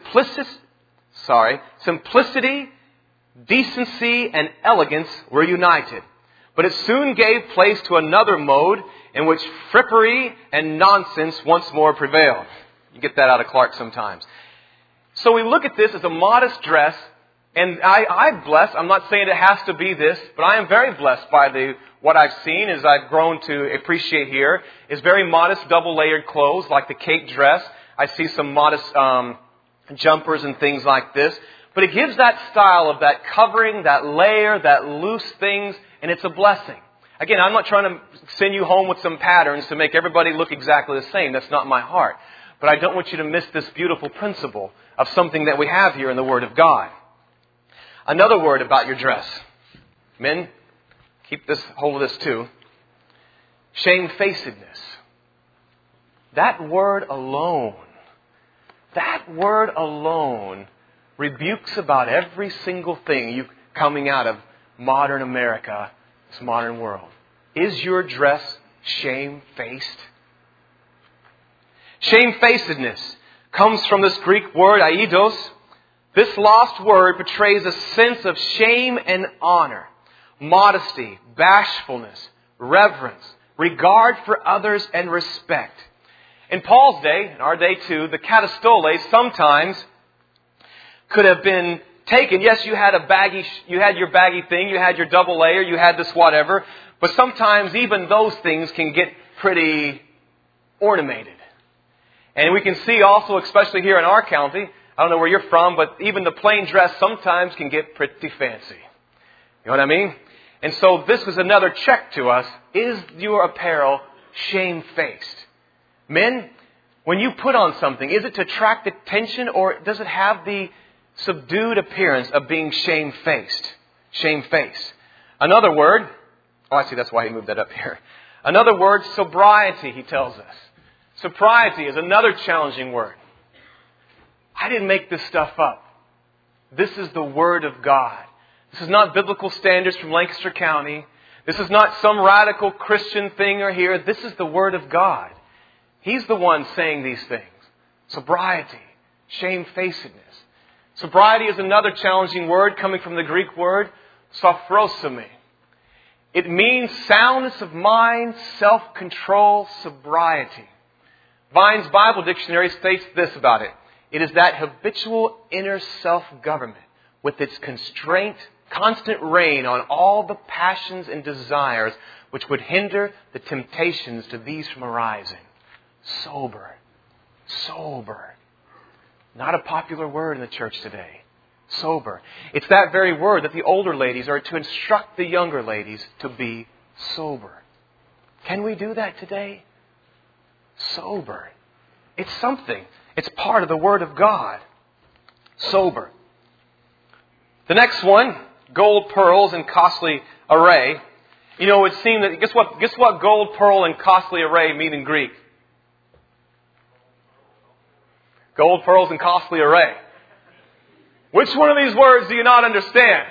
simplicity, decency, and elegance were united. But it soon gave place to another mode in which frippery and nonsense once more prevailed. You get that out of Clarke sometimes. So we look at this as a modest dress, and I'm blessed. I'm not saying it has to be this, but I am very blessed by what I've seen as I've grown to appreciate here is very modest double-layered clothes like the cape dress. I see some modest jumpers and things like this. But it gives that style of that covering, that layer, that loose things, and it's a blessing. Again, I'm not trying to send you home with some patterns to make everybody look exactly the same. That's not my heart. But I don't want you to miss this beautiful principle of something that we have here in the Word of God. Another word about your dress. Men, keep hold of this too. Shamefacedness. That word alone rebukes about every single thing coming out of modern America, this modern world. Is your dress shamefaced? Shamefacedness comes from this Greek word, aidos. This lost word portrays a sense of shame and honor, modesty, bashfulness, reverence, regard for others, and respect. In Paul's day, in our day too, the katastole sometimes could have been taken. Yes, you had your baggy thing, you had your double layer, you had this whatever, but sometimes even those things can get pretty ornamented. And we can see also, especially here in our county, I don't know where you're from, but even the plain dress sometimes can get pretty fancy. You know what I mean? And so this was another check to us. Is your apparel shamefaced? Men, when you put on something, is it to attract attention or does it have the subdued appearance of being shamefaced? Shamefaced. Another word, I see that's why he moved that up here. Another word, sobriety, he tells us. Sobriety is another challenging word. I didn't make this stuff up. This is the Word of God. This is not biblical standards from Lancaster County. This is not some radical Christian thing or here. This is the Word of God. He's the one saying these things. Sobriety, shamefacedness. Sobriety is another challenging word coming from the Greek word sophrosome. It means soundness of mind, self-control, sobriety. Vine's Bible Dictionary states this about it. It is that habitual inner self-government with its constraint, constant rein on all the passions and desires which would hinder the temptations to these from arising. Sober. Sober. Not a popular word in the church today. Sober. It's that very word that the older ladies are to instruct the younger ladies to be sober. Can we do that today? Sober. It's something. It's part of the Word of God. Sober. The next one, gold, pearls, and costly array. You know, it would seem that, guess what gold, pearl, and costly array mean in Greek? Gold, pearls, and costly array. Which one of these words do you not understand?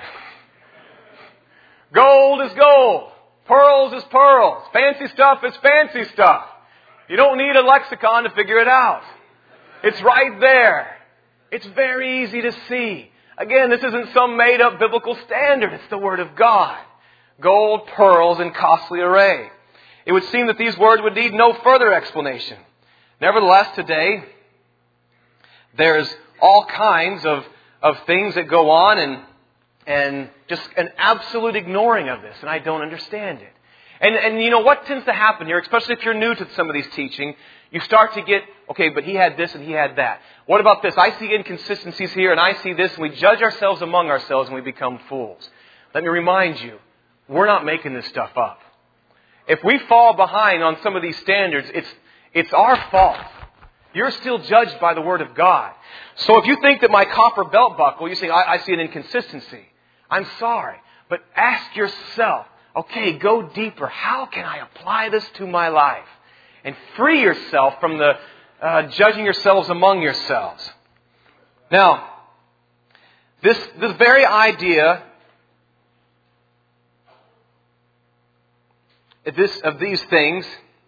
Gold is gold. Pearls is pearls. Fancy stuff is fancy stuff. You don't need a lexicon to figure it out. It's right there. It's very easy to see. Again, this isn't some made-up biblical standard. It's the Word of God. Gold, pearls, and costly array. It would seem that these words would need no further explanation. Nevertheless, today, there's all kinds of things that go on and just an absolute ignoring of this. And I don't understand it. And you know what tends to happen here, especially if you're new to some of these teaching, you start to get, okay, but he had this and he had that. What about this? I see inconsistencies here and I see this, and we judge ourselves among ourselves and we become fools. Let me remind you, we're not making this stuff up. If we fall behind on some of these standards, it's our fault. You're still judged by the Word of God. So if you think that my copper belt buckle, you say, I see an inconsistency. I'm sorry. But ask yourself, okay, go deeper. How can I apply this to my life? And free yourself from the judging yourselves among yourselves. Now, this very idea of these things,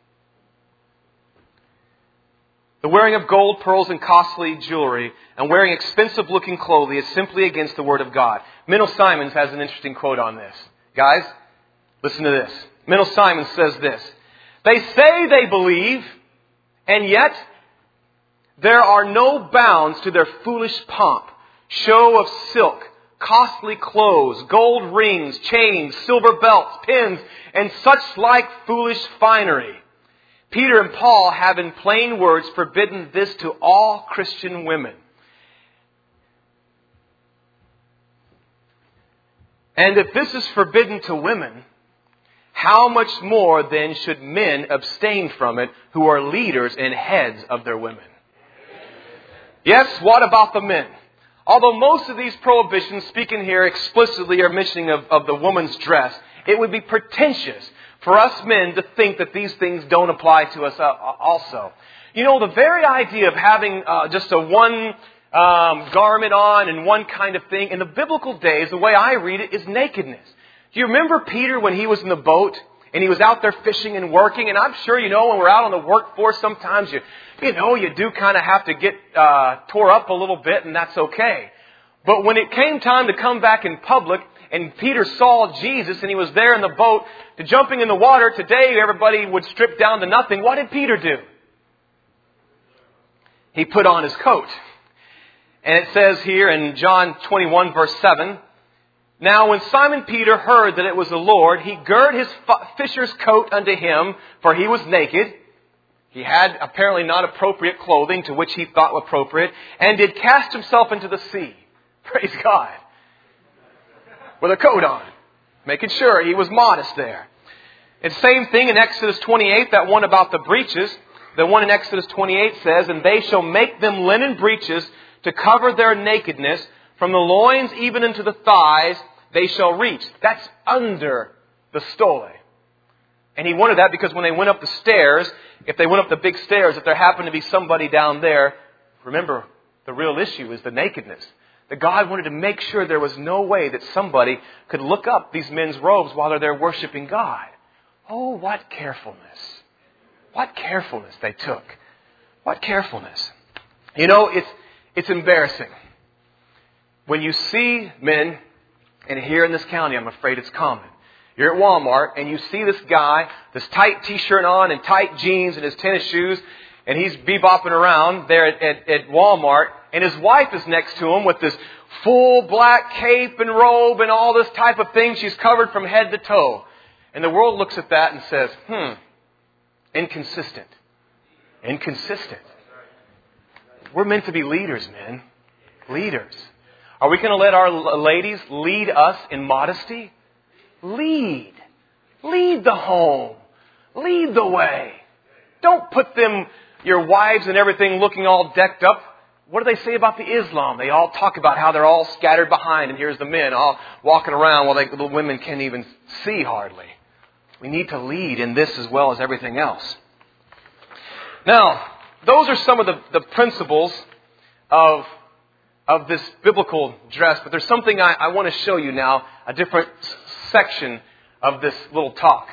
the wearing of gold, pearls, and costly jewelry, and wearing expensive-looking clothing is simply against the Word of God. Menno Simons has an interesting quote on this. Guys, listen to this. Menno Simons says this. They say they believe, and yet there are no bounds to their foolish pomp, show of silk, costly clothes, gold rings, chains, silver belts, pins, and such like foolish finery. Peter and Paul have in plain words forbidden this to all Christian women. And if this is forbidden to women, how much more then should men abstain from it who are leaders and heads of their women? Yes, what about the men? Although most of these prohibitions speaking here explicitly are mentioning of the woman's dress, it would be pretentious for us men to think that these things don't apply to us also. You know, the very idea of having just a one garment on and one kind of thing, in the biblical days, the way I read it, is nakedness. Do you remember Peter when he was in the boat and he was out there fishing and working. And I'm sure, when we're out on the workforce, sometimes you do kind of have to get tore up a little bit, and that's okay. But when it came time to come back in public, and Peter saw Jesus, and he was there in the boat, to jumping in the water, today everybody would strip down to nothing. What did Peter do? He put on his coat. And it says here in John 21 verse 7, "Now when Simon Peter heard that it was the Lord, he girt his fisher's coat unto him, for he was naked." He had apparently not appropriate clothing, to which he thought appropriate, "and did cast himself into the sea." Praise God. With a coat on. Making sure he was modest there. And same thing in Exodus 28, that one about the breeches. The one in Exodus 28 says, "And they shall make them linen breeches to cover their nakedness. From the loins even into the thighs they shall reach." That's under the stole. And he wanted that because when they went up the stairs, if they went up the big stairs, if there happened to be somebody down there, remember, the real issue is the nakedness. That God wanted to make sure there was no way that somebody could look up these men's robes while they're there worshiping God. Oh, what carefulness. What carefulness they took. What carefulness. It's embarrassing. When you see men, and here in this county, I'm afraid it's common. You're at Walmart, and you see this guy, this tight t-shirt on and tight jeans and his tennis shoes, and he's bebopping around there at Walmart, and his wife is next to him with this full black cape and robe and all this type of thing. She's covered from head to toe. And the world looks at that and says, inconsistent. Inconsistent. We're meant to be leaders, men. Leaders. Are we going to let our ladies lead us in modesty? Lead. Lead the home. Lead the way. Don't put your wives and everything looking all decked up. What do they say about the Islam? They all talk about how they're all scattered behind, and here's the men all walking around while the women can't even see hardly. We need to lead in this as well as everything else. Now, those are some of the principles of this biblical dress, but there's something I want to show you now, a different section of this little talk.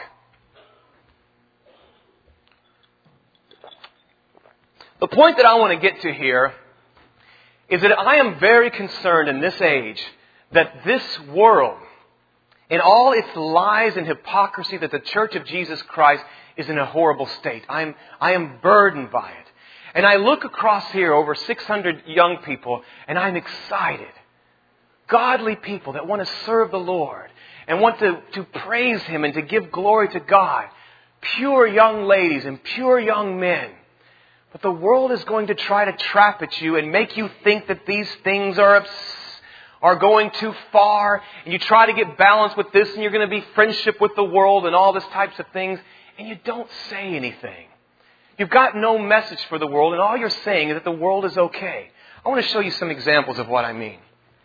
The point that I want to get to here is that I am very concerned in this age that this world, in all its lies and hypocrisy, that the Church of Jesus Christ is in a horrible state. I am burdened by it. And I look across here over 600 young people, and I'm excited. Godly people that want to serve the Lord and want to praise Him and to give glory to God. Pure young ladies and pure young men. But the world is going to try to trap at you and make you think that these things are going too far. And you try to get balance with this, and you're going to be friendship with the world and all this types of things. And you don't say anything. You've got no message for the world, and all you're saying is that the world is okay. I want to show you some examples of what I mean.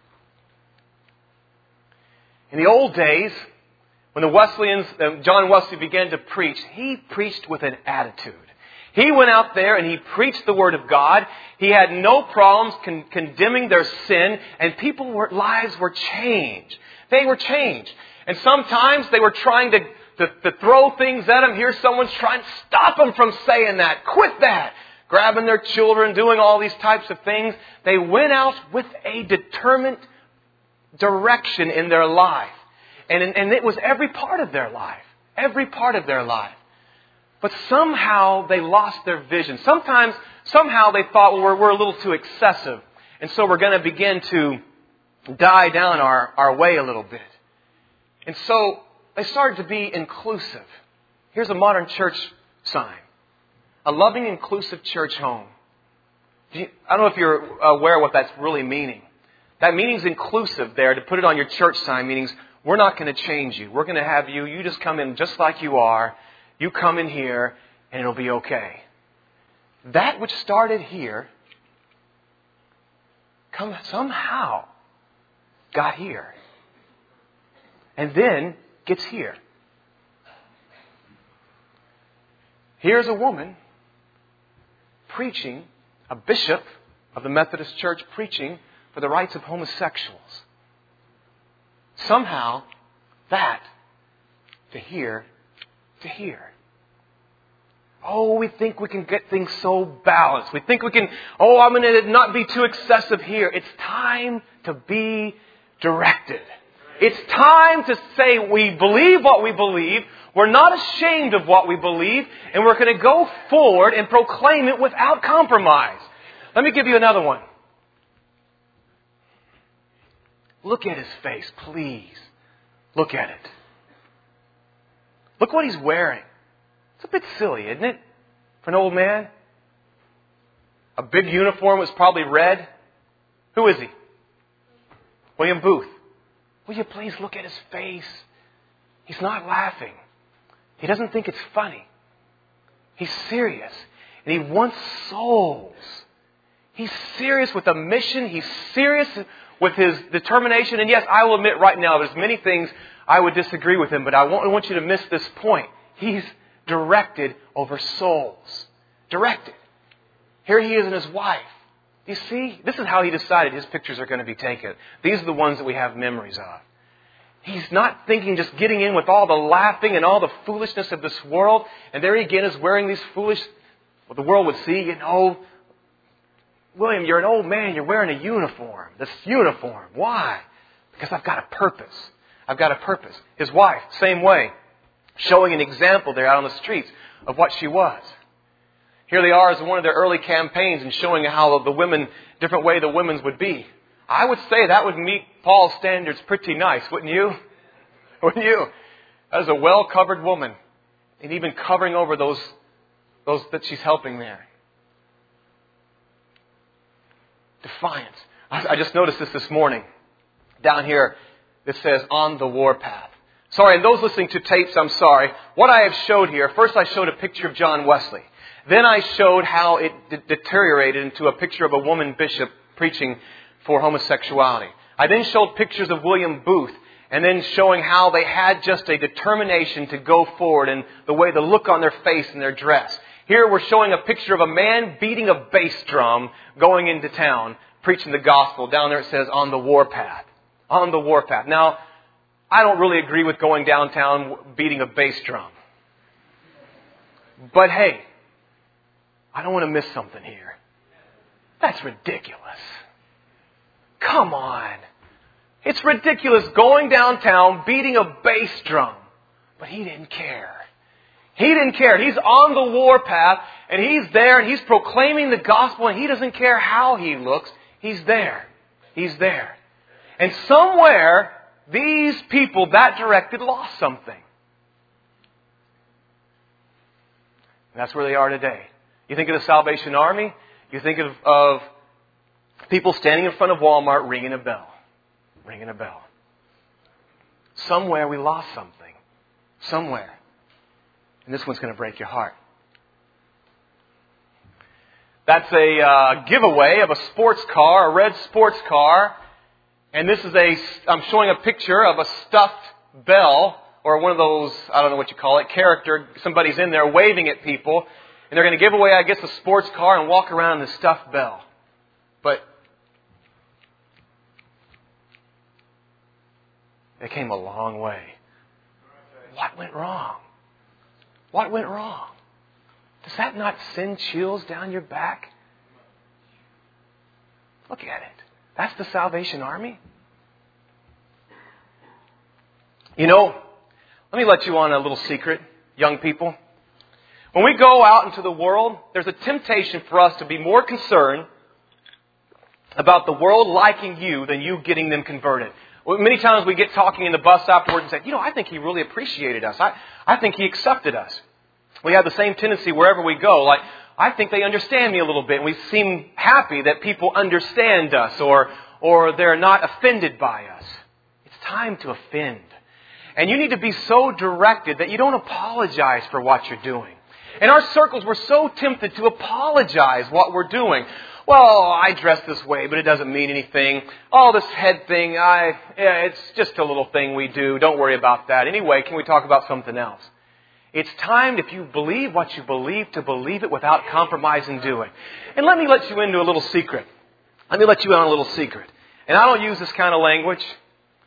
In the old days, when the Wesleyans, John Wesley began to preach, he preached with an attitude. He went out there and he preached the Word of God. He had no problems condemning their sin, and people's lives were changed. They were changed. And sometimes they were trying to throw things at them. Here someone's trying to stop them from saying that. Quit that. Grabbing their children, doing all these types of things. They went out with a determined direction in their life. And it was every part of their life. Every part of their life. But somehow they lost their vision. Somehow they thought, well, we're a little too excessive. And so we're going to begin to die down our way a little bit. And so they started to be inclusive. Here's a modern church sign. A loving, inclusive church home. I don't know if you're aware of what that's really meaning. That meaning's inclusive there. To put it on your church sign means we're not going to change you. We're going to have you just come in just like you are. You come in here and it'll be okay. That which started here somehow got here. And then gets here. Here's a woman preaching, a bishop of the Methodist Church preaching for the rights of homosexuals. Somehow, that to here to hear. Oh, we think we can get things so balanced. We think we can, I'm going to not be too excessive here. It's time to be directed. It's time to say we believe what we believe. We're not ashamed of what we believe. And we're going to go forward and proclaim it without compromise. Let me give you another one. Look at his face, please. Look at it. Look what he's wearing. It's a bit silly, isn't it? For an old man. A big uniform was probably red. Who is he? William Booth. Will you please look at his face? He's not laughing. He doesn't think it's funny. He's serious. And he wants souls. He's serious with a mission. He's serious with his determination. And yes, I will admit right now, there's many things I would disagree with him, but I want you to miss this point. He's directed over souls. Directed. Here he is and his wife. You see, this is how he decided his pictures are going to be taken. These are the ones that we have memories of. He's not thinking just getting in with all the laughing and all the foolishness of this world. And there he again is wearing these foolish, what the world would see, William, you're an old man, you're wearing a uniform. This uniform. Why? Because I've got a purpose. I've got a purpose. His wife, same way. Showing an example there out on the streets of what she was. Here they are as one of their early campaigns and showing how the women, different way the women's would be. I would say that would meet Paul's standards pretty nice, wouldn't you? Wouldn't you? That is a well-covered woman. And even covering over those that she's helping there. Defiance. I just noticed this morning. Down here, it says, on the warpath. Sorry, and those listening to tapes, I'm sorry. What I have showed here, first I showed a picture of John Wesley. Then I showed how it deteriorated into a picture of a woman bishop preaching for homosexuality. I then showed pictures of William Booth, and then showing how they had just a determination to go forward and the way the look on their face and their dress. Here we're showing a picture of a man beating a bass drum going into town, preaching the gospel. Down there it says, on the warpath. On the warpath. Now, I don't really agree with going downtown beating a bass drum. But hey, I don't want to miss something here. That's ridiculous. Come on. It's ridiculous going downtown beating a bass drum. But he didn't care. He didn't care. He's on the warpath and he's there and he's proclaiming the gospel and he doesn't care how he looks. He's there. He's there. And somewhere, these people that directed lost something. And that's where they are today. You think of the Salvation Army, you think of people standing in front of Walmart ringing a bell. Ringing a bell. Somewhere we lost something. Somewhere. And this one's going to break your heart. That's a giveaway of a sports car, a red sports car. And this is I'm showing a picture of a stuffed bell, or one of those, I don't know what you call it, character. Somebody's in there waving at people. And they're going to give away, I guess, a sports car and walk around in the stuffed bell. But they came a long way. What went wrong? What went wrong? Does that not send chills down your back? Look at it. That's the Salvation Army. Let me let you on a little secret, young people. When we go out into the world, there's a temptation for us to be more concerned about the world liking you than you getting them converted. Many times we get talking in the bus afterwards and say, I think he really appreciated us. I think he accepted us. We have the same tendency wherever we go. Like, I think they understand me a little bit. And we seem happy that people understand us or they're not offended by us. It's time to offend. And you need to be so directed that you don't apologize for what you're doing. In our circles, we're so tempted to apologize what we're doing. Well, I dress this way, but it doesn't mean anything. Oh, this head thing, it's just a little thing we do. Don't worry about that. Anyway, can we talk about something else? It's time, if you believe what you believe, to believe it without compromising doing. And let me let you into a little secret. Let me let you in on a little secret. And I don't use this kind of language.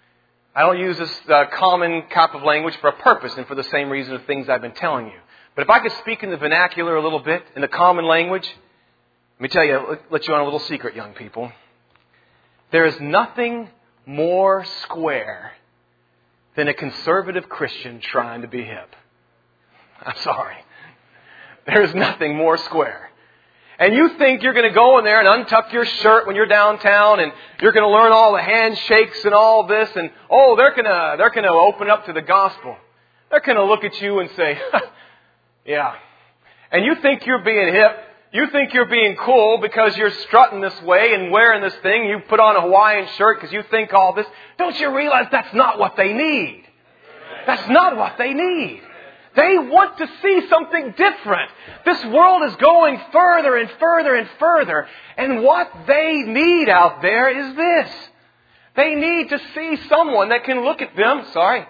I don't use this common type of language for a purpose and for the same reason of things I've been telling you. But if I could speak in the vernacular a little bit, in the common language, let me tell you, let you on a little secret, young people. There is nothing more square than a conservative Christian trying to be hip. I'm sorry. There is nothing more square. And you think you're going to go in there and untuck your shirt when you're downtown and you're going to learn all the handshakes and all this and, oh, they're going to open up to the gospel. They're going to look at you and say, yeah. And you think you're being hip. You think you're being cool because you're strutting this way and wearing this thing. You put on a Hawaiian shirt because you think all this. Don't you realize that's not what they need? That's not what they need. They want to see something different. This world is going further and further and further. And what they need out there is this. They need to see someone that can look at them.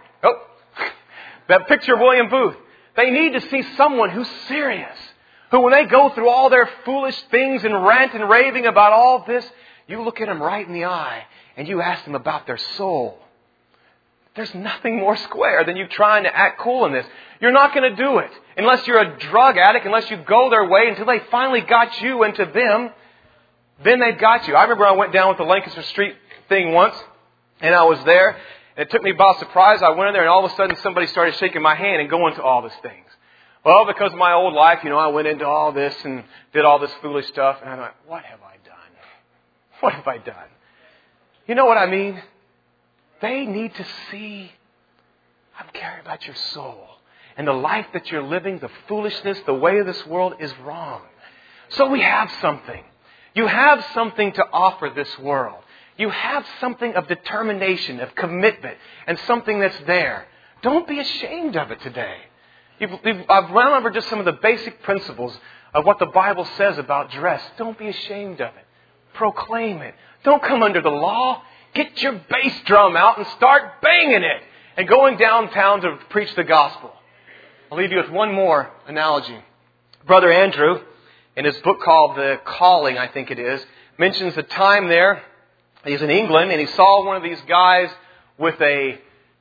That picture of William Booth. They need to see someone who's serious. Who, when they go through all their foolish things and rant and raving about all this, you look at them right in the eye and you ask them about their soul. There's nothing more square than you trying to act cool in this. You're not going to do it unless you're a drug addict, unless you go their way until they finally got you into them. Then they've got you. I remember I went down with the Lancaster Street thing once, and I was there. And it took me by surprise. I went in there, and all of a sudden somebody started shaking my hand and going to all these things. Well, because of my old life, I went into all this and did all this foolish stuff. And I thought, what have I done? What have I done? You know what I mean? They need to see, I'm caring about your soul. And the life that you're living, the foolishness, the way of this world is wrong. So we have something. You have something to offer this world. You have something of determination, of commitment, and something that's there. Don't be ashamed of it today. I've run over just some of the basic principles of what the Bible says about dress. Don't be ashamed of it. Proclaim it. Don't come under the law. Get your bass drum out and start banging it and going downtown to preach the gospel. I'll leave you with one more analogy. Brother Andrew, in his book called The Calling, I think it is, mentions a time there. He's in England and he saw one of these guys with a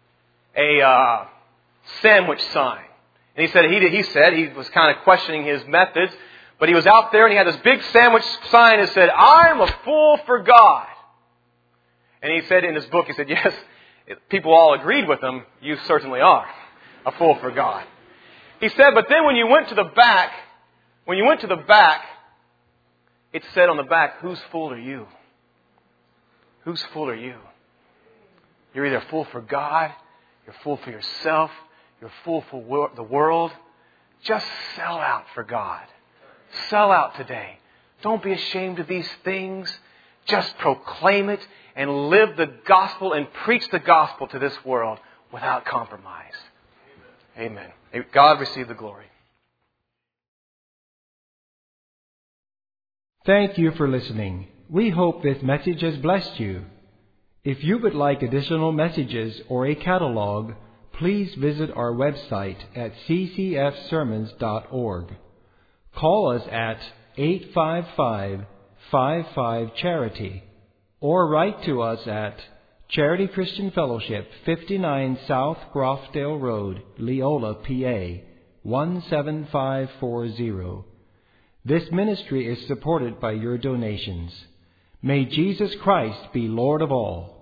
sandwich sign. And he said he was kind of questioning his methods, but he was out there and he had this big sandwich sign that said, "I'm a fool for God." And he said in his book, he said, yes, people all agreed with him. You certainly are a fool for God. He said, but then when you went to the back, it said on the back, whose fool are you? Whose fool are you? You're either a fool for God, you're a fool for yourself, you're a fool for the world. Just sell out for God. Sell out today. Don't be ashamed of these things. Just proclaim it and live the gospel and preach the gospel to this world without compromise. Amen. God receive the glory. Thank you for listening. We hope this message has blessed you. If you would like additional messages or a catalog, please visit our website at ccfsermons.org. Call us at 855-55-CHARITY or write to us at Charity Christian Fellowship, 59 South Groffdale Road, Leola, PA, 17540. This ministry is supported by your donations. May Jesus Christ be Lord of all.